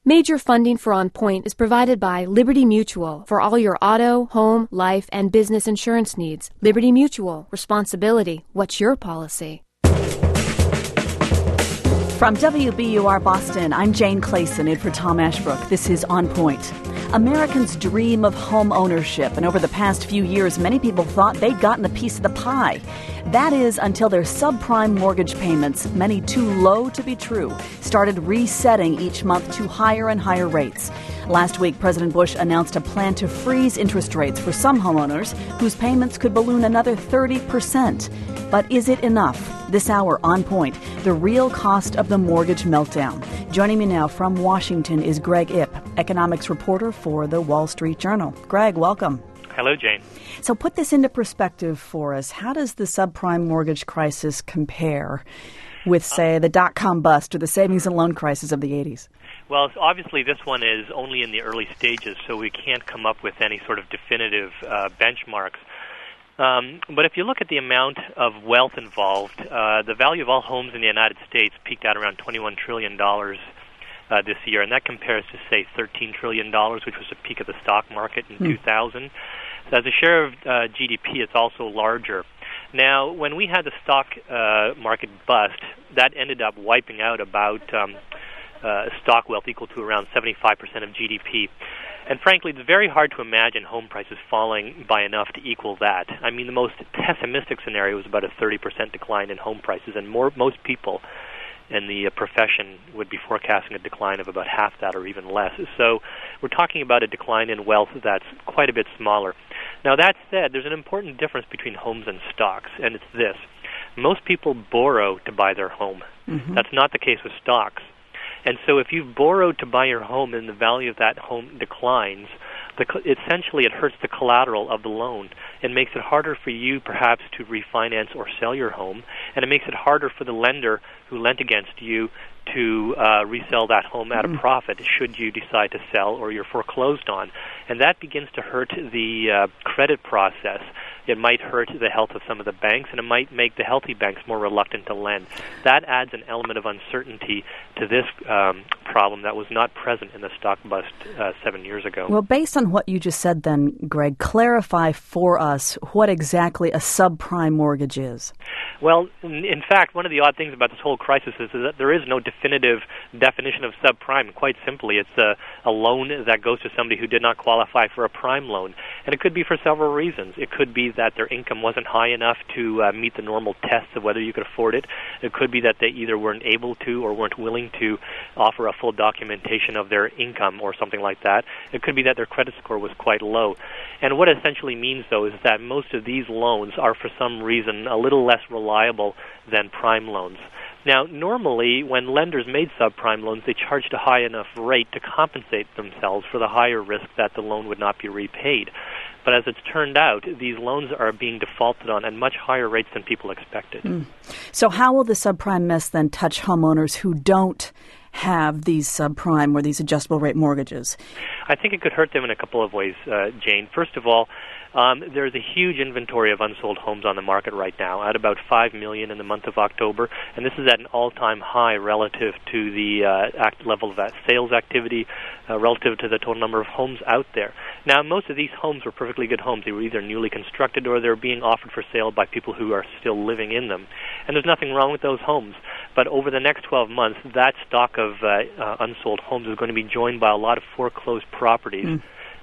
Major funding for On Point is provided by Liberty Mutual for all your auto, home, life, and business insurance needs. Liberty Mutual. Responsibility. What's your policy? From WBUR Boston, I'm Jane Clayson in for Tom Ashbrook. This is On Point. Americans dream of home ownership, and over the past few years, many people thought they'd gotten a piece of the pie. That is until their subprime mortgage payments, many too low to be true, started resetting each month to higher and higher rates. Last week, President Bush announced a plan to freeze interest rates for some homeowners whose payments could balloon another 30%. But is it enough? This hour, On Point, the real cost of the mortgage meltdown. Joining me now from Washington is Greg Ip, economics reporter for the Wall Street Journal. Greg, welcome. Hello, Jane. So put this into perspective for us. How does the subprime mortgage crisis compare with, say, the dot-com bust or the savings and loan crisis of the 80s? Well, obviously this one is only in the early stages, so we can't come up with any sort of definitive benchmarks. But if you look at the amount of wealth involved, the value of all homes in the United States peaked out around $21 trillion this year, and that compares to, say, $13 trillion, which was the peak of the stock market in 2000. So as a share of GDP, it's also larger. Now, when we had the stock market bust, that ended up wiping out about stock wealth equal to around 75% of GDP. And frankly, it's very hard to imagine home prices falling by enough to equal that. I mean, the most pessimistic scenario was about a 30% decline in home prices, and most people in the profession would be forecasting a decline of about half that or even less. So we're talking about a decline in wealth that's quite a bit smaller. Now, that said, there's an important difference between homes and stocks, and it's this. Most people borrow to buy their home. Mm-hmm. That's not the case with stocks. And so if you've borrowed to buy your home and the value of that home declines, essentially it hurts the collateral of the loan. It makes it harder for you perhaps to refinance or sell your home, and it makes it harder for the lender who lent against you to resell that home at a profit should you decide to sell or you're foreclosed on. And that begins to hurt the credit process. It might hurt the health of some of the banks, and it might make the healthy banks more reluctant to lend. That adds an element of uncertainty to this problem that was not present in the stock bust 7 years ago. Well, based on what you just said then, Greg, clarify for us what exactly a subprime mortgage is. Well, in fact, one of the odd things about this whole crisis is that there is no definitive definition of subprime. Quite simply, it's a loan that goes to somebody who did not qualify for a prime loan. And it could be for several reasons. It could be that their income wasn't high enough to meet the normal tests of whether you could afford it. It could be that they either weren't able to or weren't willing to offer a full documentation of their income or something like that. It could be that their credit score was quite low. And what it essentially means, though, is that most of these loans are, for some reason, a little less reliable than prime loans. Now, normally, when lenders made subprime loans, they charged a high enough rate to compensate themselves for the higher risk that the loan would not be repaid. But as it's turned out, these loans are being defaulted on at much higher rates than people expected. So how will the subprime mess then touch homeowners who don't have these subprime or these adjustable rate mortgages? I think it could hurt them in a couple of ways, Jane. First of all, there's a huge inventory of unsold homes on the market right now, at about 5 million in the month of October, and this is at an all-time high relative to the level of sales activity, relative to the total number of homes out there. Now, most of these homes were perfectly good homes. They were either newly constructed or they're being offered for sale by people who are still living in them, and there's nothing wrong with those homes. But over the next 12 months, that stock of unsold homes is going to be joined by a lot of foreclosed properties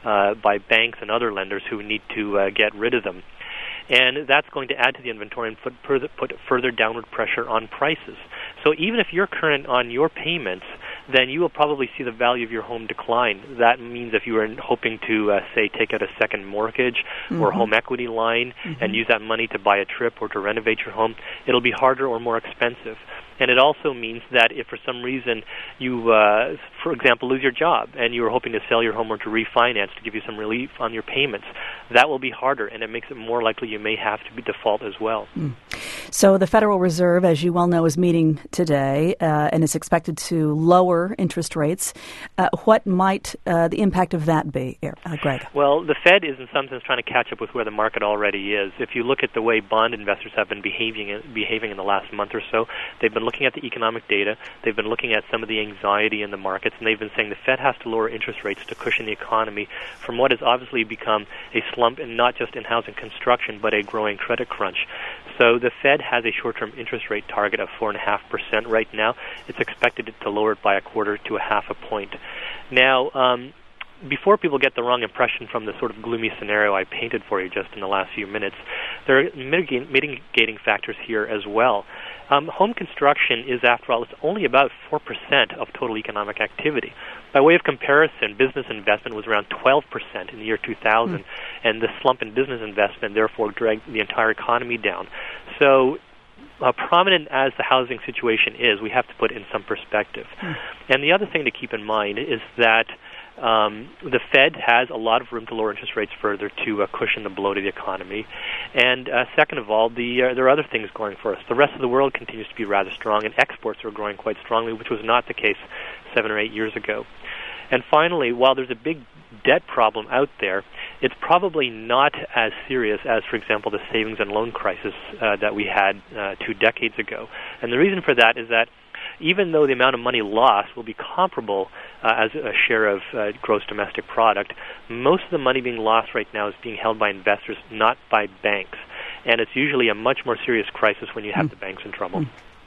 by banks and other lenders who need to get rid of them. And that's going to add to the inventory and put further downward pressure on prices. So even if you're current on your payments, then you will probably see the value of your home decline. That means if you were hoping to, say, take out a second mortgage or home equity line and use that money to buy a trip or to renovate your home, it'll be harder or more expensive. And it also means that if for some reason you, for example, lose your job and you were hoping to sell your home or to refinance to give you some relief on your payments, that will be harder, and it makes it more likely you may have to be default as well. So the Federal Reserve, as you well know, is meeting today and is expected to lower interest rates. What might the impact of that be, Greg? Well, the Fed is in some sense trying to catch up with where the market already is. If you look at the way bond investors have been behaving in the last month or so, they've been looking at the economic data, they've been looking at some of the anxiety in the markets, and they've been saying the Fed has to lower interest rates to cushion the economy from what has obviously become a slump, and not just in housing construction, but a growing credit crunch. So the Fed has a short-term interest rate target of 4.5% right now. It's expected to lower it by a quarter to a half a point. Now, before people get the wrong impression from the sort of gloomy scenario I painted for you just in the last few minutes, there are mitigating factors here as well. Home construction is, after all, it's only about 4% of total economic activity. By way of comparison, business investment was around 12% in the year 2000, and the slump in business investment therefore dragged the entire economy down. So prominent as the housing situation is, we have to put it in some perspective. And the other thing to keep in mind is that the Fed has a lot of room to lower interest rates further to cushion the blow to the economy. And second of all, there are other things going for us. The rest of the world continues to be rather strong, and exports are growing quite strongly, which was not the case 7 or 8 years ago. And finally, while there's a big debt problem out there, it's probably not as serious as, for example, the savings and loan crisis that we had 2 decades ago. And the reason for that is that even though the amount of money lost will be comparable as a share of gross domestic product, most of the money being lost right now is being held by investors, not by banks. And it's usually a much more serious crisis when you have the banks in trouble.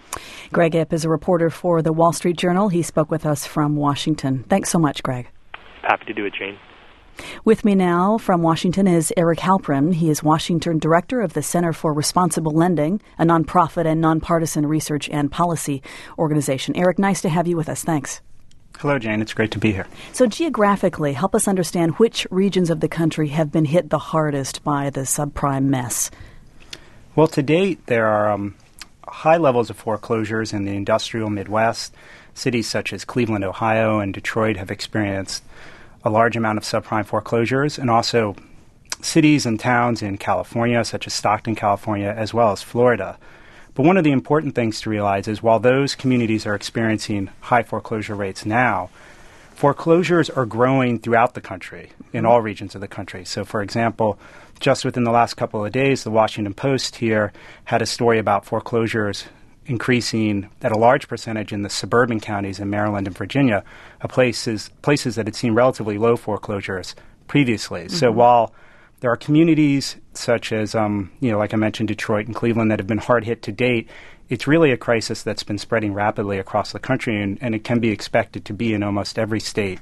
Greg Ip is a reporter for the Wall Street Journal. He spoke with us from Washington. Thanks so much, Greg. Happy to do it, Jane. With me now from Washington is Eric Halprin. He is Washington Director of the Center for Responsible Lending, a nonprofit and nonpartisan research and policy organization. Eric, nice to have you with us. Thanks. Hello, Jane. It's great to be here. So geographically, help us understand which regions of the country have been hit the hardest by the subprime mess. Well, to date, there are high levels of foreclosures in the industrial Midwest. Cities such as Cleveland, Ohio, and Detroit have experienced a large amount of subprime foreclosures, and also cities and towns in California, such as Stockton, California, as well as Florida. But one of the important things to realize is while those communities are experiencing high foreclosure rates now, foreclosures are growing throughout the country, in all regions of the country. So, for example, just within the last couple of days, the Washington Post here had a story about foreclosures increasing at a large percentage in the suburban counties in Maryland and Virginia, places that had seen relatively low foreclosures previously. So while there are communities such as, like I mentioned, Detroit and Cleveland that have been hard hit to date, it's really a crisis that's been spreading rapidly across the country, and it can be expected to be in almost every state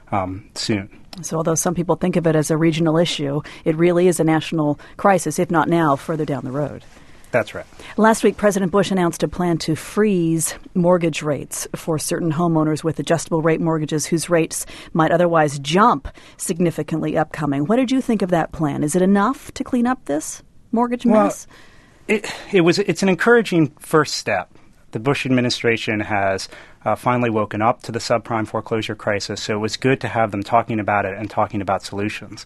soon. So although some people think of it as a regional issue, it really is a national crisis, if not now, further down the road. That's right. Last week, President Bush announced a plan to freeze mortgage rates for certain homeowners with adjustable rate mortgages whose rates might otherwise jump significantly upcoming. What did you think of that plan? Is it enough to clean up this mortgage mess? It's an encouraging first step. The Bush administration has finally woken up to the subprime foreclosure crisis, so it was good to have them talking about it and talking about solutions.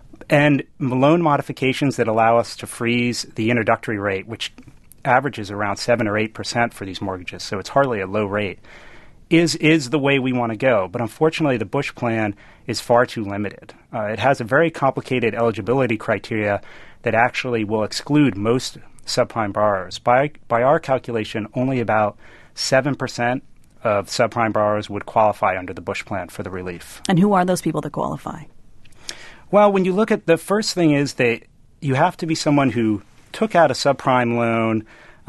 And loan modifications that allow us to freeze the introductory rate, which averages around 7 or 8% for these mortgages, so it's hardly a low rate, is the way we want to go. But unfortunately, the Bush plan is far too limited. It has a very complicated eligibility criteria that actually will exclude most subprime borrowers. By our calculation, only about 7% of subprime borrowers would qualify under the Bush plan for the relief. And who are those people that qualify? Well, when you look at the first thing is that you have to be someone who took out a subprime loan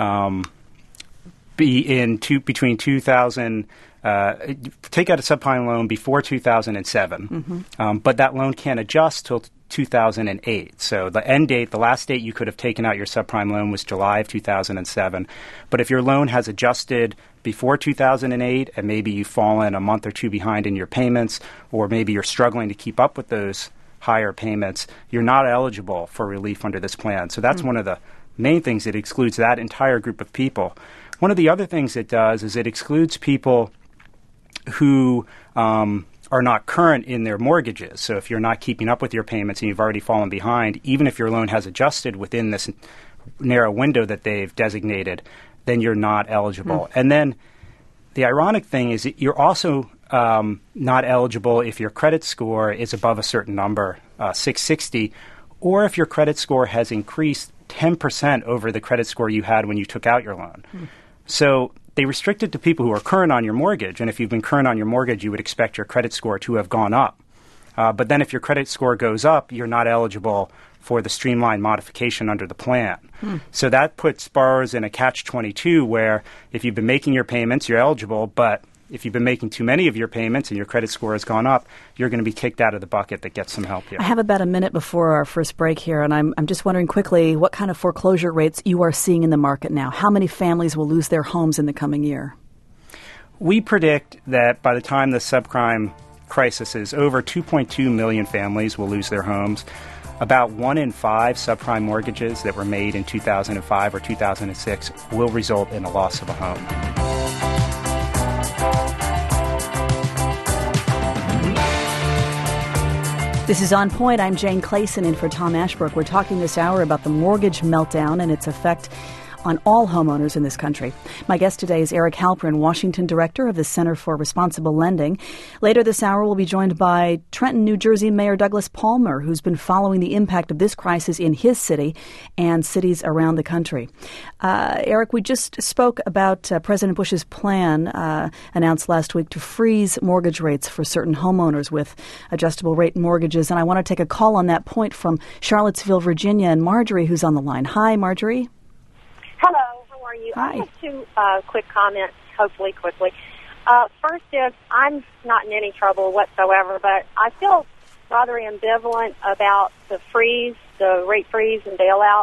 between 2000. Take out a subprime loan before 2007, but that loan can't adjust till 2008. So the end date, the last date you could have taken out your subprime loan was July of 2007. But if your loan has adjusted before 2008 and maybe you've fallen a month or two behind in your payments, or maybe you're struggling to keep up with those higher payments, you're not eligible for relief under this plan. So that's one of the main things. It excludes that entire group of people. One of the other things it does is it excludes people who are not current in their mortgages. So if you're not keeping up with your payments and you've already fallen behind, even if your loan has adjusted within this narrow window that they've designated, then you're not eligible. And then the ironic thing is that you're also not eligible if your credit score is above a certain number, 660, or if your credit score has increased 10% over the credit score you had when you took out your loan. So they restrict it to people who are current on your mortgage, and if you've been current on your mortgage, you would expect your credit score to have gone up. But then if your credit score goes up, you're not eligible for the streamlined modification under the plan. So that puts borrowers in a catch-22 where if you've been making your payments, you're eligible, but if you've been making too many of your payments and your credit score has gone up, you're going to be kicked out of the bucket that gets some help here. I have about a minute before our first break here, and I'm just wondering quickly what kind of foreclosure rates you are seeing in the market now. How many families will lose their homes in the coming year? We predict that by the time the subprime crisis is over, 2.2 million families will lose their homes. About 1 in 5 subprime mortgages that were made in 2005 or 2006 will result in a loss of a home. This is On Point. I'm Jane Clayson in for Tom Ashbrook. We're talking this hour about the mortgage meltdown and its effect on all homeowners in this country. My guest today is Eric Halperin, Washington Director of the Center for Responsible Lending. Later this hour, we'll be joined by Trenton, New Jersey Mayor Douglas Palmer, who's been following the impact of this crisis in his city and cities around the country. Eric, we just spoke about President Bush's plan announced last week to freeze mortgage rates for certain homeowners with adjustable rate mortgages, and I want to take a call on that point from Charlottesville, Virginia, and Marjorie, who's on the line. Hi, Marjorie. Hello, how are you? Hi. I have two quick comments, hopefully quickly. First is, I'm not in any trouble whatsoever, but I feel rather ambivalent about the rate freeze and bailout.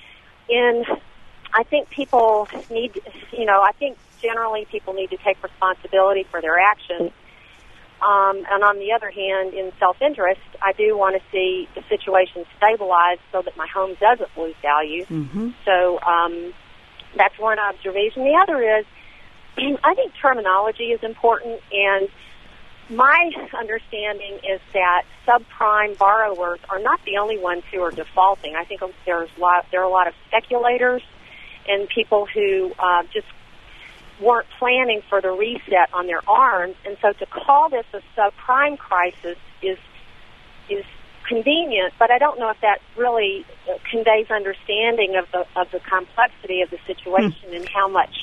I think people need, I think generally people need to take responsibility for their actions. And on the other hand, in self-interest, I do want to see the situation stabilized so that my home doesn't lose value. So that's one observation. The other is, I think terminology is important, and my understanding is that subprime borrowers are not the only ones who are defaulting. I think there are a lot of speculators and people who just weren't planning for the reset on their arms, and so to call this a subprime crisis is convenient, but I don't know if that really conveys understanding of the complexity of the situation and how much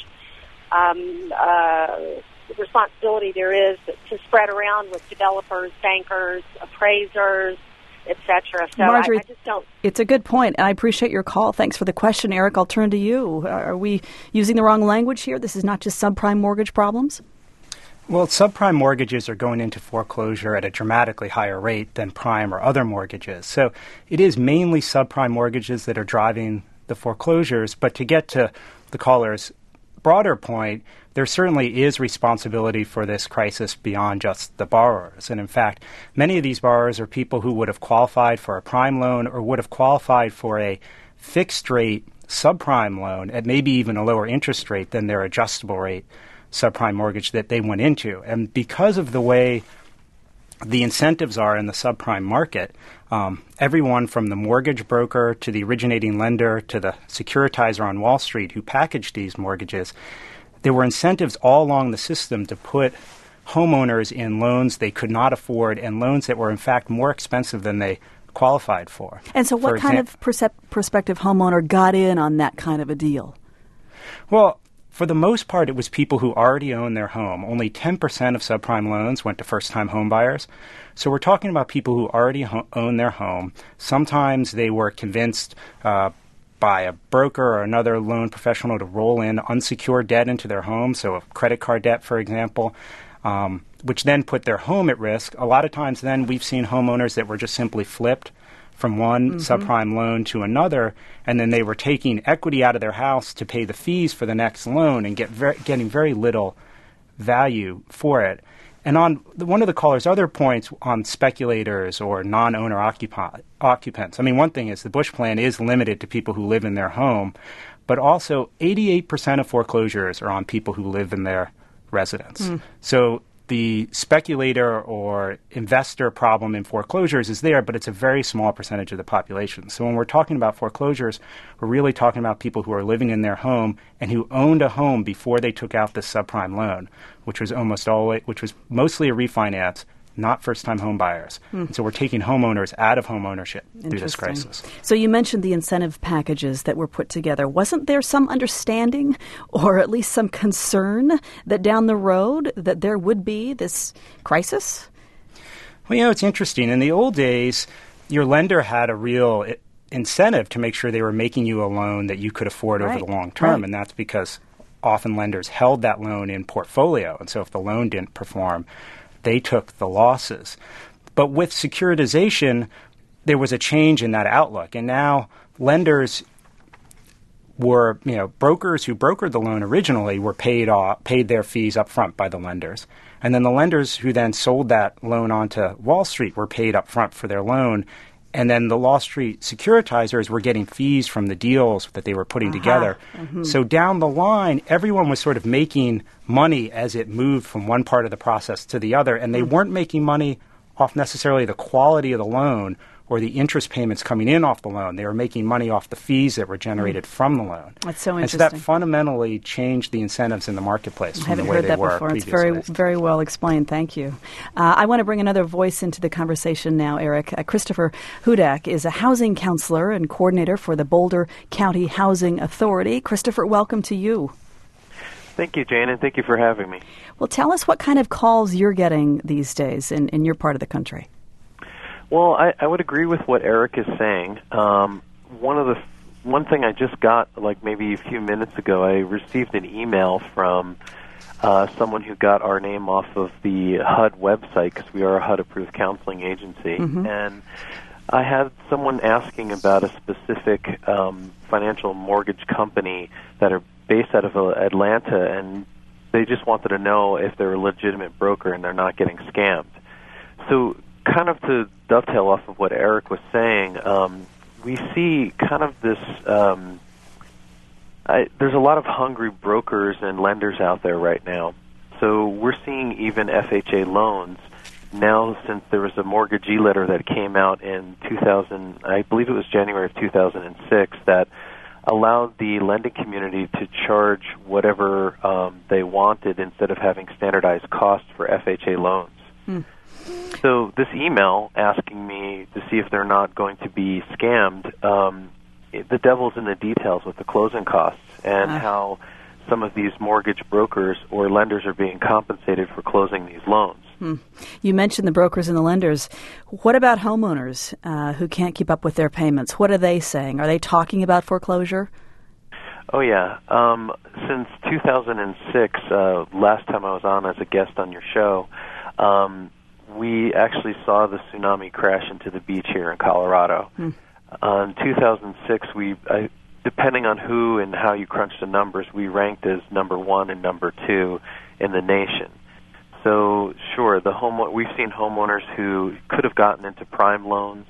responsibility there is to spread around with developers, bankers, appraisers, etc. So Marjorie, I just don't. It's a good point, and I appreciate your call. Thanks for the question, Eric. I'll turn to you. Are we using the wrong language here? This is not just subprime mortgage problems? Well, subprime mortgages are going into foreclosure at a dramatically higher rate than prime or other mortgages. So it is mainly subprime mortgages that are driving the foreclosures. But to get to the caller's broader point, there certainly is responsibility for this crisis beyond just the borrowers. And in fact, many of these borrowers are people who would have qualified for a prime loan or would have qualified for a fixed rate subprime loan at maybe even a lower interest rate than their adjustable rate subprime mortgage that they went into. And because of the way the incentives are in the subprime market, everyone from the mortgage broker to the originating lender to the securitizer on Wall Street who packaged these mortgages, there were incentives all along the system to put homeowners in loans they could not afford and loans that were, in fact, more expensive than they qualified for. And so what kind of prospective homeowner got in on that kind of a deal? Well, for the most part, it was people who already own their home. Only 10% of subprime loans went to first-time home buyers. So we're talking about people who already own their home. Sometimes they were convinced by a broker or another loan professional to roll in unsecured debt into their home, so a credit card debt, for example, which then put their home at risk. A lot of times then we've seen homeowners that were just simply flipped from one subprime loan to another, and then they were taking equity out of their house to pay the fees for the next loan and getting very little value for it. And on one of the caller's other points on speculators or non-owner occupants, I mean, one thing is the Bush plan is limited to people who live in their home, but also 88% of foreclosures are on people who live in their residence. So the speculator or investor problem in foreclosures is there, but it's a very small percentage of the population. So when we're talking about foreclosures, we're really talking about people who are living in their home and who owned a home before they took out this subprime loan, which was mostly a refinance, not first-time home buyers. And so we're taking homeowners out of home ownership through this crisis. So you mentioned the incentive packages that were put together. Wasn't there some understanding or at least some concern that down the road that there would be this crisis? Well, it's interesting. In the old days, your lender had a real incentive to make sure they were making you a loan that you could afford over the long term, and that's because often lenders held that loan in portfolio. And so if the loan didn't perform, they took the losses. But with securitization, there was a change in that outlook. And now lenders were, brokers who brokered the loan originally were paid their fees up front by the lenders. And then the lenders who then sold that loan onto Wall Street were paid up front for their loan. And then the Wall Street securitizers were getting fees from the deals that they were putting together. So down the line, everyone was sort of making money as it moved from one part of the process to the other. And they weren't making money off necessarily the quality of the loan or the interest payments coming in off the loan. They were making money off the fees that were generated from the loan. That's so interesting. And so that fundamentally changed the incentives in the marketplace from the way they were previously. It's very, very well explained. Thank you. I want to bring another voice into the conversation now, Eric. Christopher Hudak is a housing counselor and coordinator for the Boulder County Housing Authority. Christopher, welcome to you. Thank you, Jane, and thank you for having me. Well, tell us what kind of calls you're getting these days in your part of the country. Well, I would agree with what Eric is saying. One thing I just got, like maybe a few minutes ago, I received an email from someone who got our name off of the HUD website, because we are a HUD-approved counseling agency. And I had someone asking about a specific financial mortgage company that are based out of Atlanta, and they just wanted to know if they're a legitimate broker and they're not getting scammed. So kind of to dovetail off of what Eric was saying, we see kind of this, there's a lot of hungry brokers and lenders out there right now. So we're seeing even FHA loans now, since there was a mortgagee letter that came out in 2000, I believe it was January of 2006, that allowed the lending community to charge whatever they wanted instead of having standardized costs for FHA loans. So this email asking me to see if they're not going to be scammed, the devil's in the details with the closing costs and how some of these mortgage brokers or lenders are being compensated for closing these loans. You mentioned the brokers and the lenders. What about homeowners who can't keep up with their payments? What are they saying? Are they talking about foreclosure? Oh, yeah. Since 2006, last time I was on as a guest on your show, we actually saw the tsunami crash into the beach here in Colorado. In 2006, depending on who and how you crunch the numbers, we ranked as number 1 and number 2 in the nation. So, sure, we've seen homeowners who could have gotten into prime loans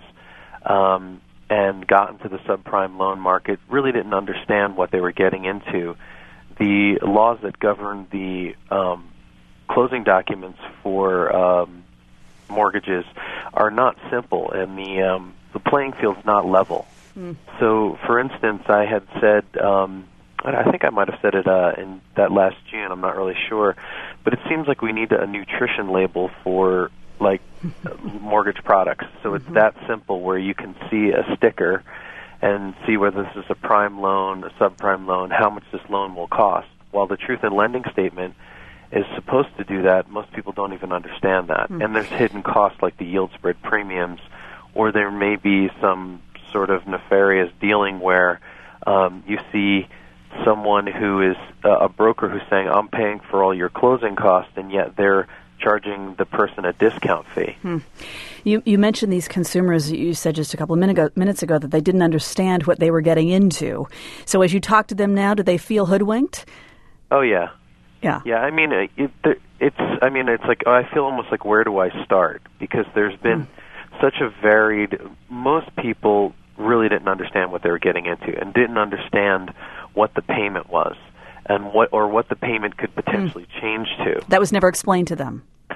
and gotten to the subprime loan market really didn't understand what they were getting into. The laws that govern the closing documents for mortgages are not simple, and the playing field's not level. So, for instance, I had said, I think I might have said it in that last June, I'm not really sure, but it seems like we need a nutrition label for, like, mortgage products. So it's that simple, where you can see a sticker and see whether this is a prime loan, a subprime loan, how much this loan will cost. While the truth in lending statement is supposed to do that, most people don't even understand that. And there's hidden costs like the yield spread premiums, or there may be some sort of nefarious dealing where you see someone who is a broker who's saying, I'm paying for all your closing costs, and yet they're charging the person a discount fee. You mentioned these consumers. You said just a couple of minutes ago that they didn't understand what they were getting into. So as you talk to them now, do they feel hoodwinked? Oh, yeah. Yeah, I mean, it's like, I feel almost like, where do I start? Because there's been such a varied, most people really didn't understand what they were getting into and didn't understand what the payment was and what the payment could potentially change to. That was never explained to them.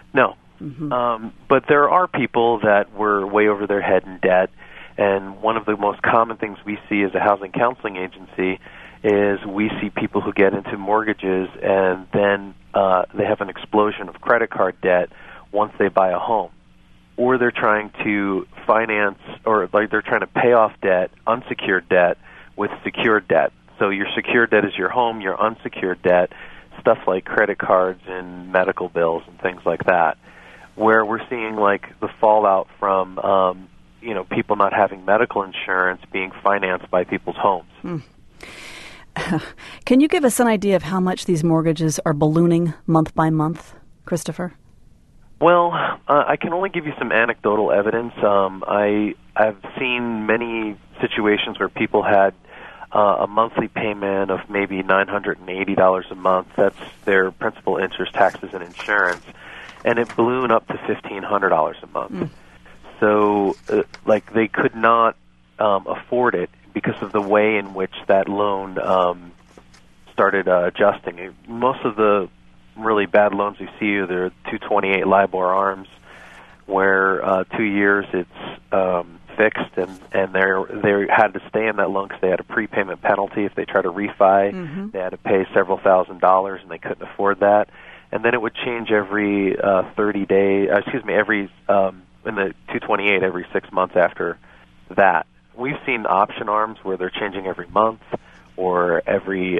No. But there are people that were way over their head in debt, and one of the most common things we see as a housing counseling agency is we see people who get into mortgages and then they have an explosion of credit card debt once they buy a home. Or they're trying to finance, or like they're trying to pay off debt, unsecured debt, with secured debt. So your secured debt is your home, your unsecured debt, stuff like credit cards and medical bills and things like that, where we're seeing like the fallout from people not having medical insurance being financed by people's homes. Can you give us an idea of how much these mortgages are ballooning month by month, Christopher? Well, I can only give you some anecdotal evidence. I've seen many situations where people had a monthly payment of maybe $980 a month. That's their principal, interest, taxes, and insurance, and it ballooned up to $1,500 a month. So, they could not afford it because of the way in which that loan started adjusting. Most of the really bad loans we see are the 228 LIBOR ARMs, where 2 years it's fixed, and they had to stay in that loan because they had a prepayment penalty. If they try to refi, they had to pay several $1,000s, and they couldn't afford that. And then it would change every 30 days. Every in the 228 every 6 months after that. We've seen option ARMs where they're changing every month or every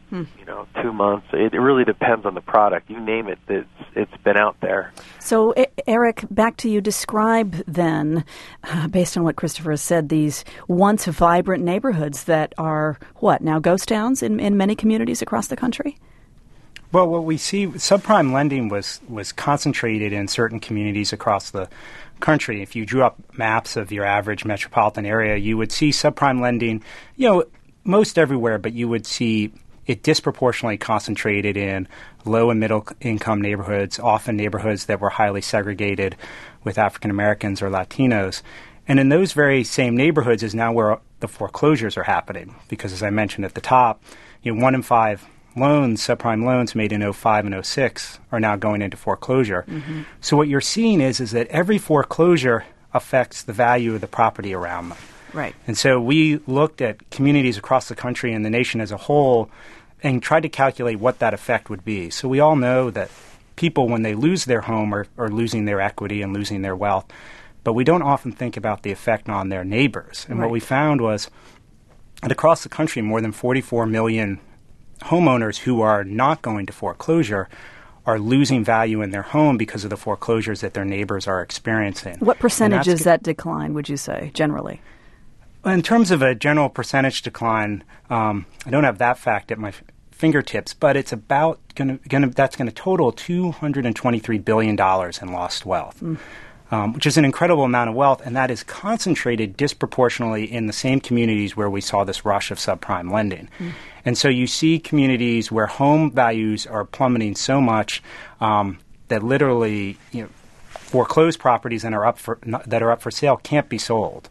2 months. It really depends on the product. You name it, it's been out there. So, Eric, back to you. Describe then, based on what Christopher has said, these once vibrant neighborhoods that are, now ghost towns in many communities across the country? Well, what we see, subprime lending was concentrated in certain communities across the country. If you drew up maps of your average metropolitan area, you would see subprime lending, most everywhere, but you would see it disproportionately concentrated in low and middle income neighborhoods, often neighborhoods that were highly segregated with African Americans or Latinos. And in those very same neighborhoods is now where the foreclosures are happening, because as I mentioned at the top, 1 in 5 loans, subprime loans made in 05 and 06 are now going into foreclosure. So what you're seeing is that every foreclosure affects the value of the property around them. Right. And so we looked at communities across the country and the nation as a whole and tried to calculate what that effect would be. So we all know that people, when they lose their home, are losing their equity and losing their wealth, but we don't often think about the effect on their neighbors. And what we found was that across the country, more than 44 million homeowners who are not going to foreclosure are losing value in their home because of the foreclosures that their neighbors are experiencing. What percentage is that decline, would you say, generally? In terms of a general percentage decline, I don't have that fact at my fingertips, but it's about that's going to total $223 billion in lost wealth, which is an incredible amount of wealth, and that is concentrated disproportionately in the same communities where we saw this rush of subprime lending. And so you see communities where home values are plummeting so much that literally, foreclosed properties that are up for sale can't be sold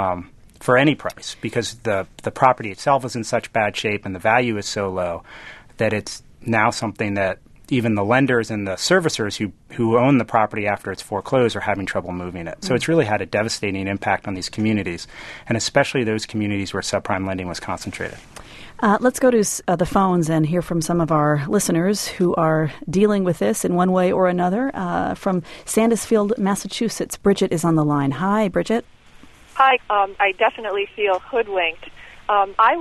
for any price, because the property itself is in such bad shape and the value is so low that it's now something that even the lenders and the servicers who own the property after it's foreclosed are having trouble moving it. So it's really had a devastating impact on these communities, and especially those communities where subprime lending was concentrated. Let's go to the phones and hear from some of our listeners who are dealing with this in one way or another. From Sandusfield, Massachusetts, Bridget is on the line. Hi, Bridget. Hi. I definitely feel hoodwinked. I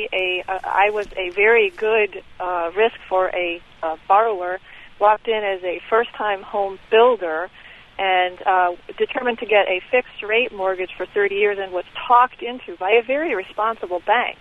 was a very good risk for a borrower. Walked in as a first-time home builder and determined to get a fixed-rate mortgage for 30 years, and was talked into by a very responsible bank,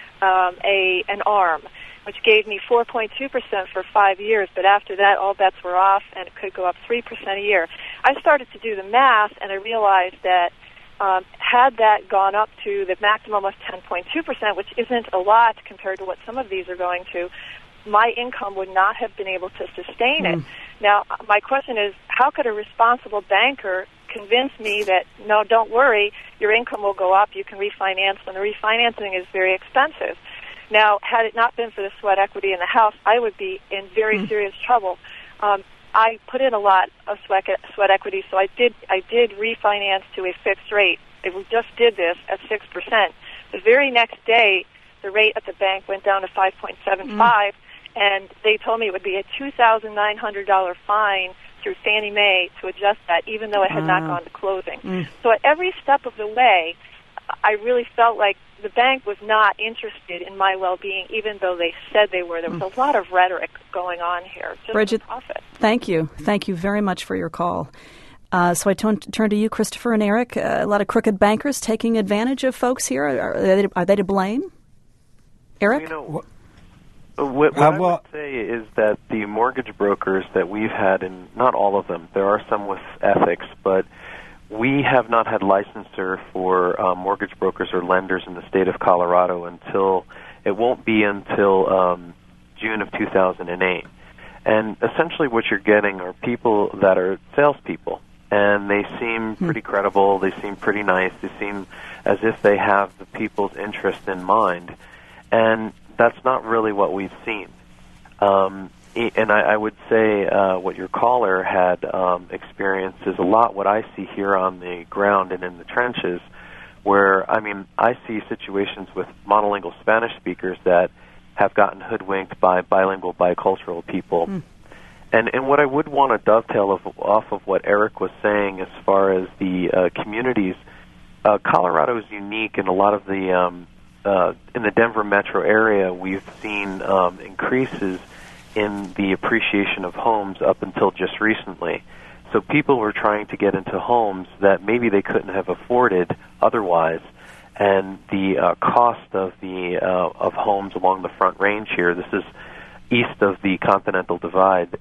an ARM, which gave me 4.2% for 5 years. But after that, all bets were off, and it could go up 3% a year. I started to do the math, and I realized that had that gone up to the maximum of 10.2%, which isn't a lot compared to what some of these are going to, my income would not have been able to sustain it. Now, my question is, how could a responsible banker convince me that, no, don't worry, your income will go up, you can refinance, when the refinancing is very expensive? Now, had it not been for the sweat equity in the house, I would be in very serious trouble. I put in a lot of sweat equity, so I did refinance to a fixed rate. We just did this at 6%. The very next day, the rate at the bank went down to 5.75, and they told me it would be a $2,900 fine through Fannie Mae to adjust that, even though it had not gone to closing. So at every step of the way, I really felt like the bank was not interested in my well-being, even though they said they were. There was a lot of rhetoric going on here, just Bridget, for profit. Thank you. Thank you very much for your call. So I turn to you, Christopher and Eric. A lot of crooked bankers taking advantage of folks here. Are they to blame? Eric? You know, what I would say is that the mortgage brokers that we've had, and not all of them, there are some with ethics, but we have not had licensure for mortgage brokers or lenders in the state of Colorado until June of 2008. And essentially what you're getting are people that are salespeople, and they seem pretty credible, they seem pretty nice, they seem as if they have the people's interest in mind. And that's not really what we've seen. And I would say what your caller had experienced is a lot what I see here on the ground and in the trenches, where, I see situations with monolingual Spanish speakers that have gotten hoodwinked by bilingual, bicultural people. And what I would want to dovetail off of what Eric was saying as far as the communities, Colorado is unique in a lot of the, in the Denver metro area, we've seen increases in the appreciation of homes up until just recently. So people were trying to get into homes that maybe they couldn't have afforded otherwise, and the cost of of homes along the Front Range here, this is east of the Continental Divide,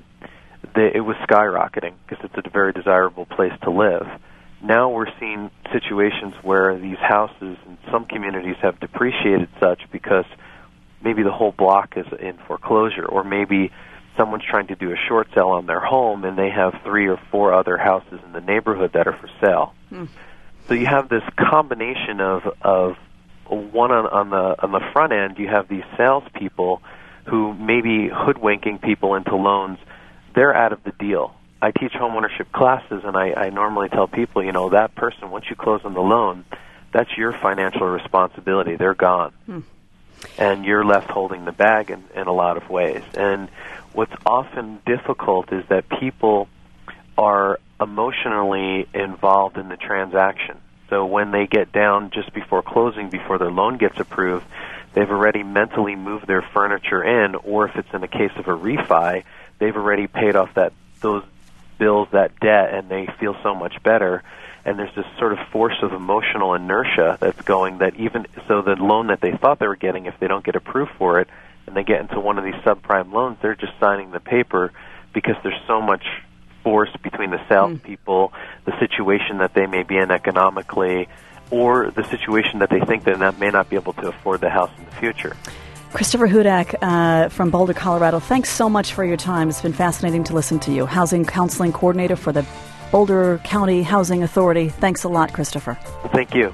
it was skyrocketing because it's a very desirable place to live. Now we're seeing situations where these houses in some communities have depreciated such because maybe the whole block is in foreclosure, or maybe someone's trying to do a short sale on their home and they have 3 or 4 other houses in the neighborhood that are for sale. So you have this combination of one on the front end, you have these salespeople who may be hoodwinking people into loans. They're out of the deal. I teach homeownership classes, and I normally tell people, that person, once you close on the loan, that's your financial responsibility. They're gone. And you're left holding the bag in a lot of ways. And what's often difficult is that people are emotionally involved in the transaction. So when they get down just before closing, before their loan gets approved, they've already mentally moved their furniture in, or if it's in the case of a refi, they've already paid off those bills, that debt, and they feel so much better. And there's this sort of force of emotional inertia that's going, that even so the loan that they thought they were getting, if they don't get approved for it and they get into one of these subprime loans, they're just signing the paper because there's so much force between the salespeople, the situation that they may be in economically, or the situation that they think that may not be able to afford the house in the future. Christopher Hudak from Boulder, Colorado, thanks so much for your time. It's been fascinating to listen to you. Housing Counseling Coordinator for the Boulder County Housing Authority. Thanks a lot, Christopher. Well, thank you.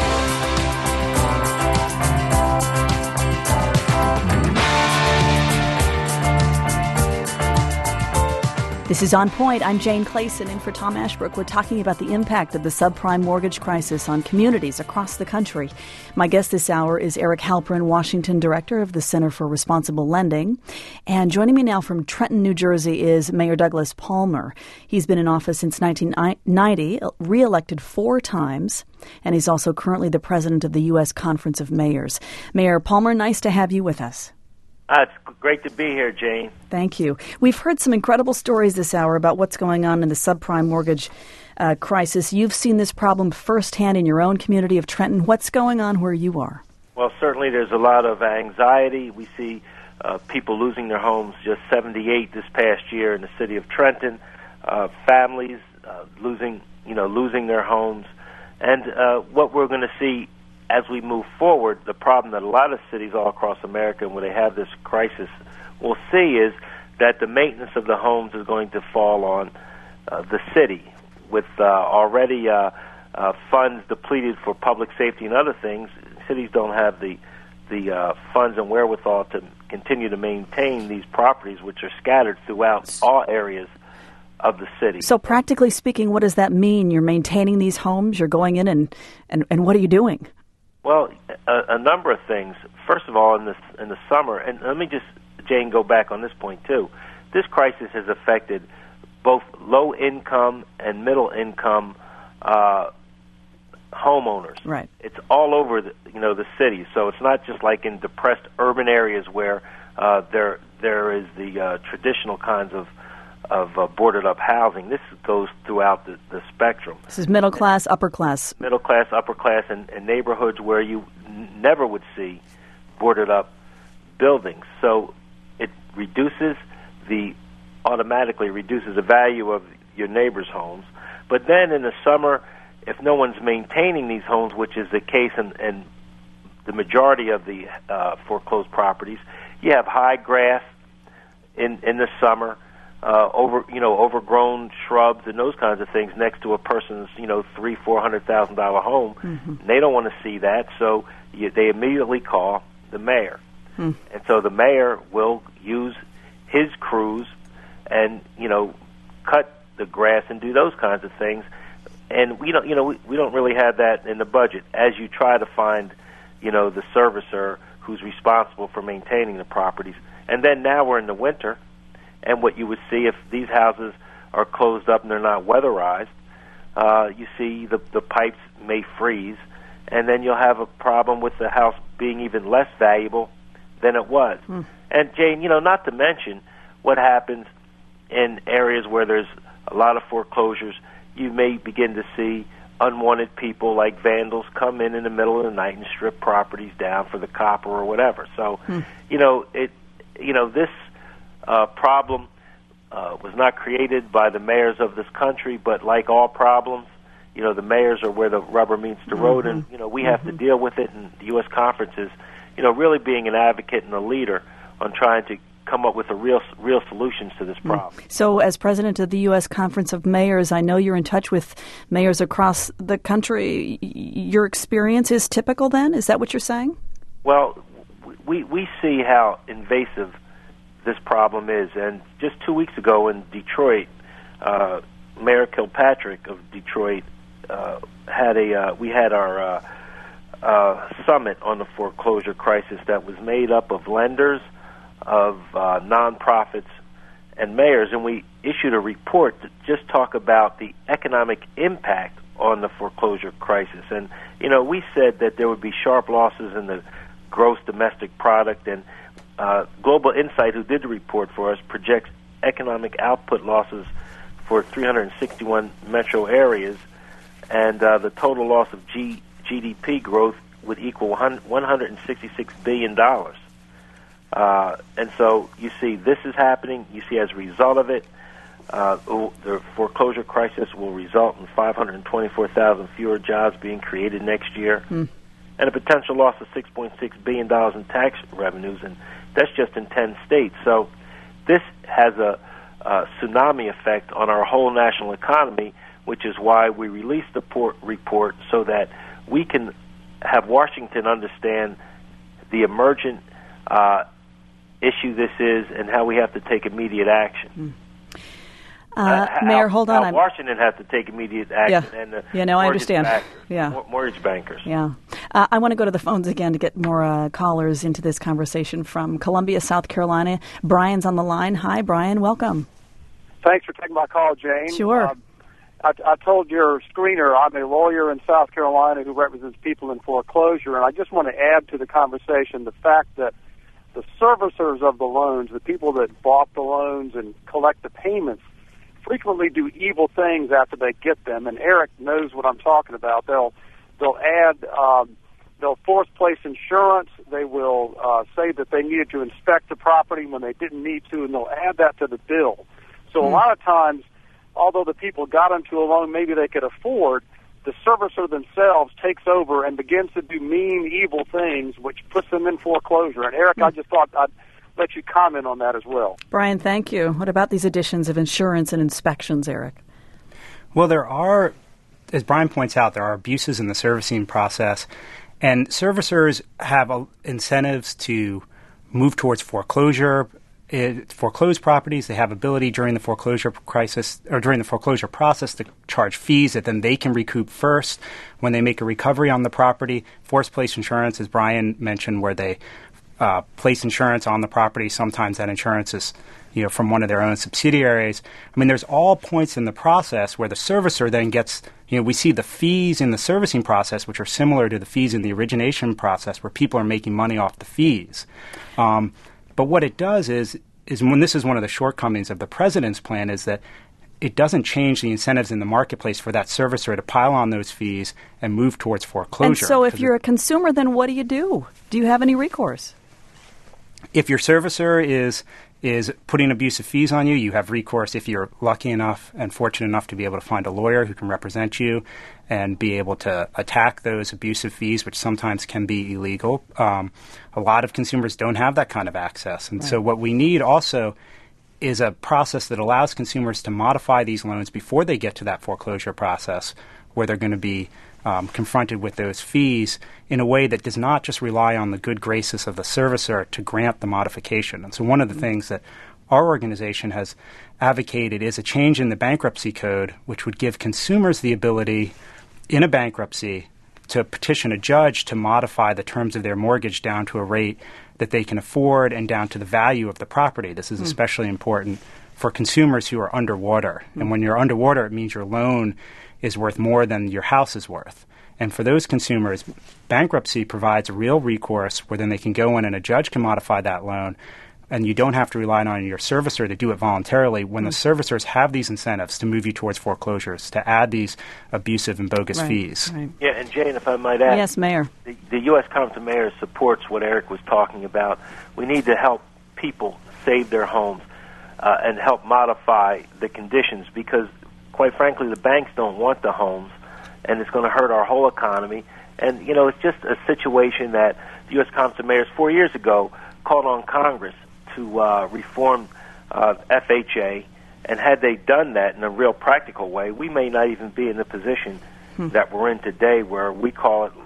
This is On Point. I'm Jane Clayson, in for Tom Ashbrook. We're talking about the impact of the subprime mortgage crisis on communities across the country. My guest this hour is Eric Halperin, Washington Director of the Center for Responsible Lending. And joining me now from Trenton, New Jersey, is Mayor Douglas Palmer. He's been in office since 1990, re-elected 4 times, and he's also currently the president of the U.S. Conference of Mayors. Mayor Palmer, nice to have you with us. It's great to be here, Jane. Thank you. We've heard some incredible stories this hour about what's going on in the subprime mortgage crisis. You've seen this problem firsthand in your own community of Trenton. What's going on where you are? Well, certainly there's a lot of anxiety. We see people losing their homes, just 78 this past year in the city of Trenton, families losing their homes. And what we're going to see as we move forward, the problem that a lot of cities all across America, when they have this crisis, will see is that the maintenance of the homes is going to fall on the city. With already funds depleted for public safety and other things, cities don't have the the funds and wherewithal to continue to maintain these properties, which are scattered throughout all areas of the city. So practically speaking, what does that mean? You're maintaining these homes, you're going in, and what are you doing? Well, a number of things. First of all, in the summer, and let me just, Jane, go back on this point too. This crisis has affected both low-income and middle-income homeowners. Right. It's all over the city. So it's not just like in depressed urban areas where there is the traditional kinds of boarded up housing. This goes throughout the spectrum. This is middle class, upper class. Middle class, upper class, and neighborhoods where you never would see boarded up buildings. So it automatically reduces the value of your neighbor's homes. But then in the summer, if no one's maintaining these homes, which is the case in the majority of the foreclosed properties, you have high grass in the summer, overgrown shrubs and those kinds of things next to a person's $300,000-$400,000 home. Mm-hmm. They don't want to see that, so they immediately call the mayor, and so the mayor will use his crews and cut the grass and do those kinds of things. And we don't really have that in the budget as you try to find the servicer who's responsible for maintaining the properties. And then now we're in the winter. And what you would see if these houses are closed up and they're not weatherized, you see the pipes may freeze, and then you'll have a problem with the house being even less valuable than it was. And, Jane, not to mention what happens in areas where there's a lot of foreclosures. You may begin to see unwanted people like vandals come in the middle of the night and strip properties down for the copper or whatever. So, this problem was not created by the mayors of this country, but like all problems, the mayors are where the rubber meets the road, and we have to deal with it. And the U.S. Conference is, really being an advocate and a leader on trying to come up with real solutions to this problem. So, as president of the U.S. Conference of Mayors, I know you're in touch with mayors across the country. Your experience is typical, then? Is that what you're saying? Well, we see how invasive this problem is, and just 2 weeks ago in Detroit, Mayor Kilpatrick of Detroit we had our summit on the foreclosure crisis that was made up of lenders, of nonprofits, and mayors, and we issued a report to just talk about the economic impact on the foreclosure crisis. And we said that there would be sharp losses in the gross domestic product, and Global Insight, who did the report for us, projects economic output losses for 361 metro areas, and the total loss of GDP growth would equal $166 billion. And so you see this is happening. You see as a result of it, the foreclosure crisis will result in 524,000 fewer jobs being created next year, and a potential loss of $6.6 billion in tax revenues, and that's just in 10 states. So this has a tsunami effect on our whole national economy, which is why we released the report so that we can have Washington understand the emergent issue this is and how we have to take immediate action. Mayor, hold on. Washington has to take immediate action, and the I understand. Mortgage bankers. Yeah. I want to go to the phones again to get more callers into this conversation from Columbia, South Carolina. Brian's on the line. Hi, Brian. Welcome. Thanks for taking my call, Jane. Sure. I told your screener I'm a lawyer in South Carolina who represents people in foreclosure, and I just want to add to the conversation the fact that the servicers of the loans, the people that bought the loans and collect the payments, frequently do evil things after they get them, and Eric knows what I'm talking about. They'll force place insurance. They will say that they needed to inspect the property when they didn't need to, and they'll add that to the bill. So a lot of times, although the people got into a loan maybe they could afford, the servicer themselves takes over and begins to do mean, evil things, which puts them in foreclosure. And Eric, I just thought I'd let you comment on that as well. Brian, thank you. What about these additions of insurance and inspections, Eric? Well, there are, as Brian points out, there are abuses in the servicing process, And servicers have incentives to move towards foreclosure. Foreclosed properties, they have ability during the foreclosure crisis or during the foreclosure process to charge fees that then they can recoup first when they make a recovery on the property. Forced place insurance, as Brian mentioned, where they place insurance on the property. Sometimes that insurance is from one of their own subsidiaries. I mean, there's all points in the process where the servicer then gets, we see the fees in the servicing process, which are similar to the fees in the origination process, where people are making money off the fees. But what it does is when this is one of the shortcomings of the president's plan, is that it doesn't change the incentives in the marketplace for that servicer to pile on those fees and move towards foreclosure. And so if you're a consumer, then what do you do? Do you have any recourse? If your servicer is putting abusive fees on you, you have recourse if you're lucky enough and fortunate enough to be able to find a lawyer who can represent you and be able to attack those abusive fees, which sometimes can be illegal. A lot of consumers don't have that kind of access. And so what we need also is a process that allows consumers to modify these loans before they get to that foreclosure process, where they're going to be confronted with those fees in a way that does not just rely on the good graces of the servicer to grant the modification. And so one of the things that our organization has advocated is a change in the bankruptcy code, which would give consumers the ability in a bankruptcy to petition a judge to modify the terms of their mortgage down to a rate that they can afford and down to the value of the property. This is especially important for consumers who are underwater. And when you're underwater, it means your loan is worth more than your house is worth. And for those consumers, bankruptcy provides a real recourse where then they can go in and a judge can modify that loan, and you don't have to rely on your servicer to do it voluntarily when the servicers have these incentives to move you towards foreclosures, to add these abusive and bogus fees. Right. Yeah, and Jane, if I might add. Yes, Mayor. The U.S. Conference of Mayors supports what Eric was talking about. We need to help people save their homes and help modify the conditions because, quite frankly, the banks don't want the homes, and it's going to hurt our whole economy. And, it's just a situation that the U.S. Conference of Mayors 4 years ago called on Congress to reform FHA, and had they done that in a real practical way, we may not even be in the position that we're in today, where we call it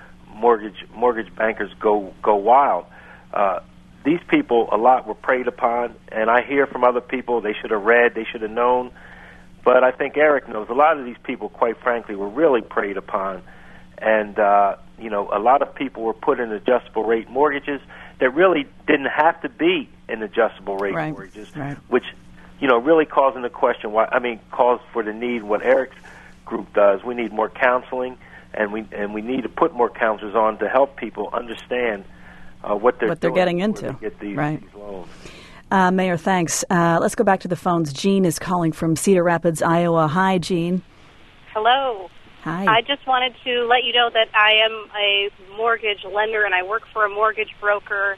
mortgage bankers go wild. These people, a lot were preyed upon, and I hear from other people they should have read, they should have known. But I think Eric knows a lot of these people, quite frankly, were really preyed upon. And, a lot of people were put in adjustable rate mortgages that really didn't have to be in adjustable rate mortgages, which, really calls into question calls for the need what Eric's group does. We need more counseling, and we need to put more counselors on to help people understand what they're getting into. Get these loans. Mayor, thanks. Let's go back to the phones. Jean is calling from Cedar Rapids, Iowa. Hi, Jean. Hello. Hi. I just wanted to let you know that I am a mortgage lender and I work for a mortgage broker,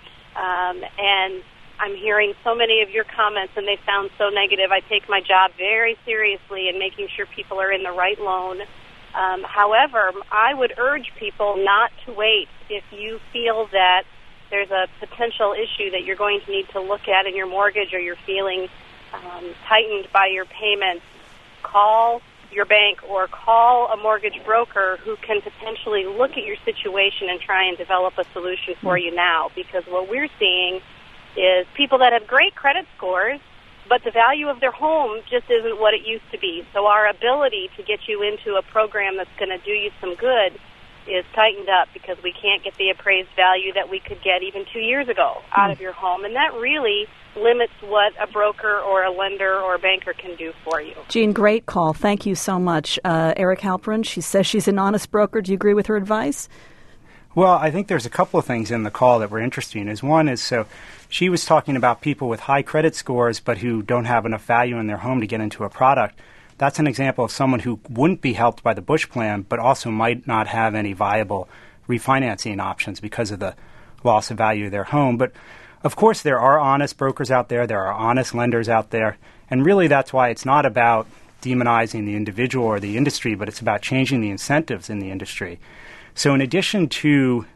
and I'm hearing so many of your comments and they sound so negative. I take my job very seriously in making sure people are in the right loan. However, I would urge people not to wait. If you feel that there's a potential issue that you're going to need to look at in your mortgage, or you're feeling tightened by your payments, call your bank or call a mortgage broker who can potentially look at your situation and try and develop a solution for you now. Because what we're seeing is people that have great credit scores, but the value of their home just isn't what it used to be. So our ability to get you into a program that's going to do you some good is tightened up because we can't get the appraised value that we could get even 2 years ago out of your home. And that really limits what a broker or a lender or a banker can do for you. Jean, great call. Thank you so much. Eric Halperin, she says she's an honest broker. Do you agree with her advice? Well, I think there's a couple of things in the call that were interesting. One is, so she was talking about people with high credit scores but who don't have enough value in their home to get into a product. That's an example of someone who wouldn't be helped by the Bush plan but also might not have any viable refinancing options because of the loss of value of their home. But, of course, there are honest brokers out there. There are honest lenders out there. And really that's why it's not about demonizing the individual or the industry, but it's about changing the incentives in the industry. So in addition to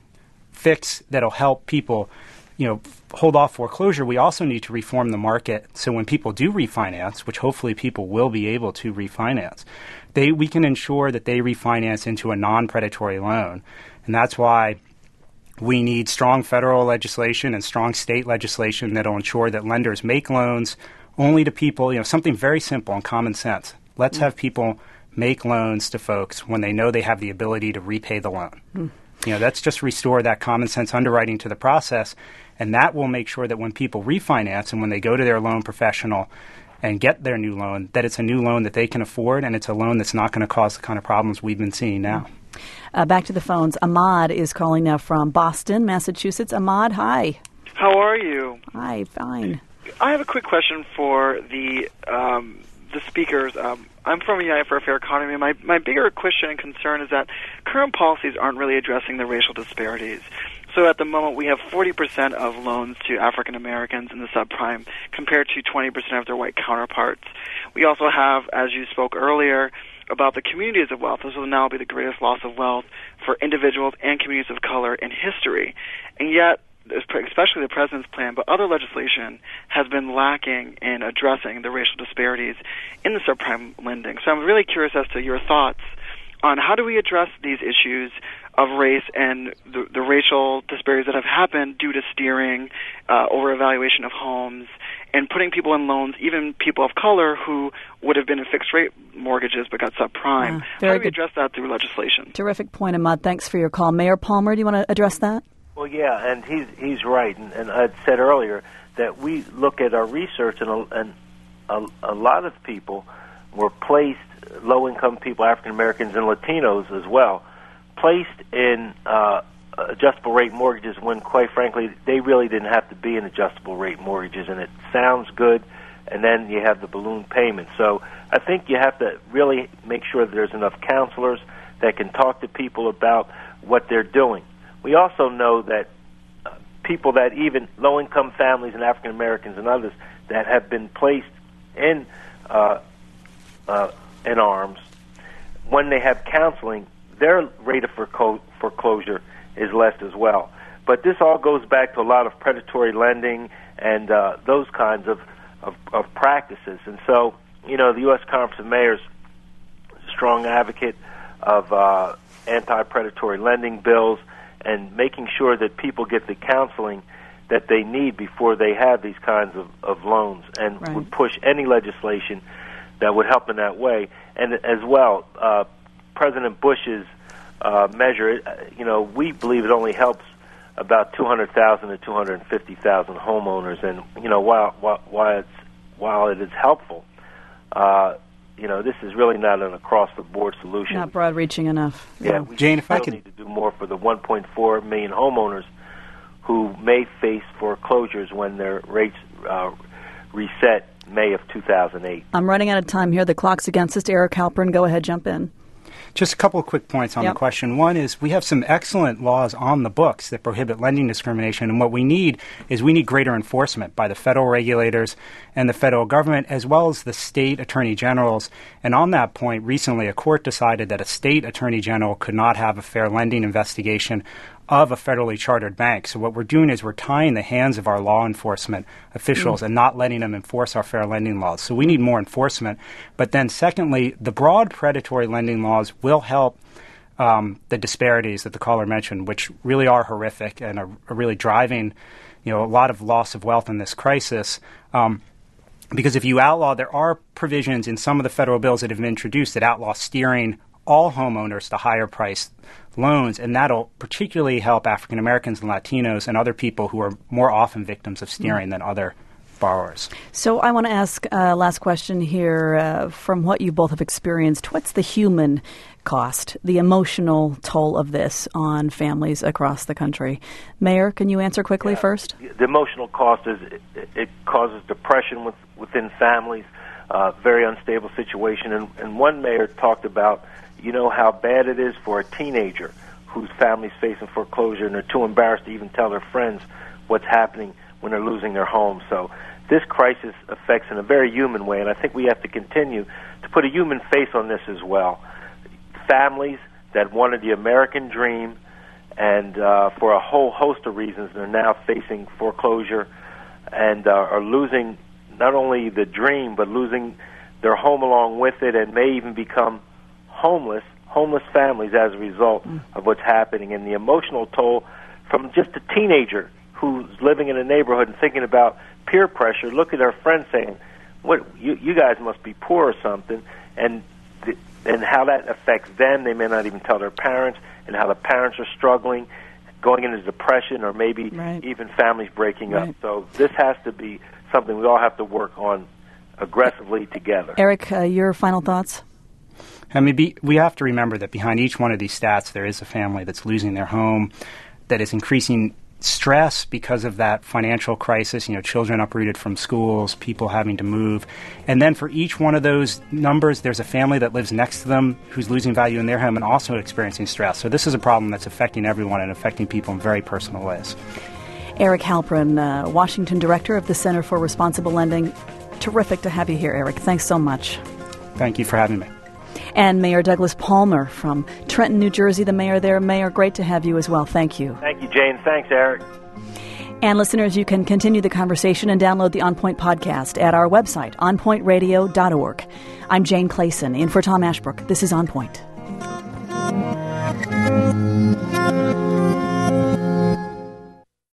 fix that'll help people, hold off foreclosure, we also need to reform the market so when people do refinance, which hopefully people will be able to refinance, we can ensure that they refinance into a non-predatory loan. And that's why we need strong federal legislation and strong state legislation that will ensure that lenders make loans only to people, something very simple and common sense. Let's have people make loans to folks when they know they have the ability to repay the loan. That's just restore that common sense underwriting to the process, and that will make sure that when people refinance and when they go to their loan professional and get their new loan, that it's a new loan that they can afford and it's a loan that's not going to cause the kind of problems we've been seeing now. Back to the phones. Ahmad is calling now from Boston, Massachusetts. Ahmad, hi. How are you? Hi, fine. I have a quick question for the speakers. I'm from United for a Fair Economy. My bigger question and concern is that current policies aren't really addressing the racial disparities. So at the moment, we have 40% of loans to African Americans in the subprime compared to 20% of their white counterparts. We also have, as you spoke earlier, about the communities of wealth. This will now be the greatest loss of wealth for individuals and communities of color in history. And yet, especially the President's plan, but other legislation has been lacking in addressing the racial disparities in the subprime lending. So I'm really curious as to your thoughts on how do we address these issues of race and the racial disparities that have happened due to steering, over-evaluation of homes, and putting people in loans, even people of color who would have been in fixed-rate mortgages but got subprime. How do we address that through legislation? Terrific point, Ahmad. Thanks for your call. Mayor Palmer, do you want to address that? Well, yeah, and he's right. And I said earlier that we look at our research, and a lot of people were placed, low-income people, African Americans and Latinos as well, placed in adjustable rate mortgages when, quite frankly, they really didn't have to be in adjustable rate mortgages. And it sounds good, and then you have the balloon payment. So I think you have to really make sure that there's enough counselors that can talk to people about what they're doing. We also know that people that even low-income families and African Americans and others that have been placed in arms, when they have counseling, their rate of foreclosure is less as well. But this all goes back to a lot of predatory lending and those kinds of practices. And so, the U.S. Conference of Mayors is a strong advocate of anti-predatory lending bills and making sure that people get the counseling that they need before they have these kinds of loans, and would push any legislation that would help in that way. And as well, President Bush's measure, we believe it only helps about 200,000 to 250,000 homeowners. And while it is helpful, this is really not an across-the-board solution. Not broad-reaching enough. Yeah, we Jane, if I could need to do more for the 1.4 million homeowners who may face foreclosures when their rates reset May of 2008. I'm running out of time here. The clock's against us. Eric Halpern, go ahead, jump in. Just a couple of quick points on the question. One is we have some excellent laws on the books that prohibit lending discrimination, and what we need is greater enforcement by the federal regulators and the federal government, as well as the state attorney generals. And on that point, recently a court decided that a state attorney general could not have a fair lending investigation of a federally chartered bank. So what we're doing is we're tying the hands of our law enforcement officials and not letting them enforce our fair lending laws. So we need more enforcement. But then secondly, the broad predatory lending laws will help the disparities that the caller mentioned, which really are horrific and are really driving a lot of loss of wealth in this crisis. Because if you outlaw, there are provisions in some of the federal bills that have been introduced that outlaw steering all homeowners to higher priced loans, and that'll particularly help African Americans and Latinos and other people who are more often victims of steering than other borrowers. So I want to ask last question here. From what you both have experienced, what's the human cost, the emotional toll of this on families across the country? Mayor, can you answer quickly first? The emotional cost is it causes depression within families, very unstable situation. And one mayor talked about how bad it is for a teenager whose family's facing foreclosure and they're too embarrassed to even tell their friends what's happening when they're losing their home. So this crisis affects in a very human way, and I think we have to continue to put a human face on this as well. Families that wanted the American dream and for a whole host of reasons they're now facing foreclosure and are losing not only the dream but losing their home along with it, and may even become homeless families as a result of what's happening, and the emotional toll from just a teenager who's living in a neighborhood and thinking about peer pressure. Look at our friends saying, "What you guys must be poor or something," and how that affects them. They may not even tell their parents, and how the parents are struggling, going into depression, or maybe even families breaking up. So this has to be something we all have to work on aggressively together. Eric, your final thoughts? I mean, we have to remember that behind each one of these stats, there is a family that's losing their home, that is increasing stress because of that financial crisis, children uprooted from schools, people having to move. And then for each one of those numbers, there's a family that lives next to them who's losing value in their home and also experiencing stress. So this is a problem that's affecting everyone and affecting people in very personal ways. Eric Halperin, Washington Director of the Center for Responsible Lending. Terrific to have you here, Eric. Thanks so much. Thank you for having me. And Mayor Douglas Palmer from Trenton, New Jersey, the mayor there. Mayor, great to have you as well. Thank you. Thank you, Jane. Thanks, Eric. And listeners, you can continue the conversation and download the On Point podcast at our website, onpointradio.org. I'm Jane Clayson, in for Tom Ashbrook. This is On Point.